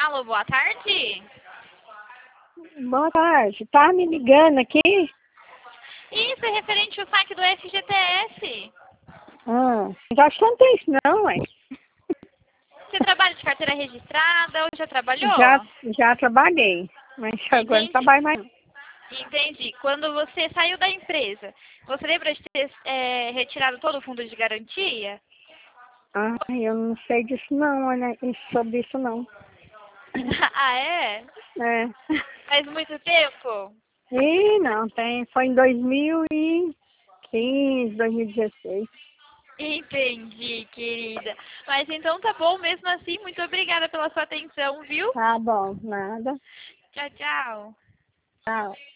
Alô, boa tarde. Boa tarde. Tá me ligando aqui? Isso é referente ao saque do FGTS. Já acho que não tem isso não, ué. Você trabalha de carteira registrada ou já trabalhou? Já trabalhei, mas agora não Entendi. trabalho mais não. Entendi. Quando você saiu da empresa, você lembra de ter retirado todo o fundo de garantia? Eu não sei disso não, né? Sobre isso não. Ah, é? É. Faz muito tempo? Ih, não, tem. Foi em 2015, 2016. Entendi, querida. Mas então tá bom, mesmo assim, muito obrigada pela sua atenção, viu? Tá bom, nada. Tchau, tchau. Tchau.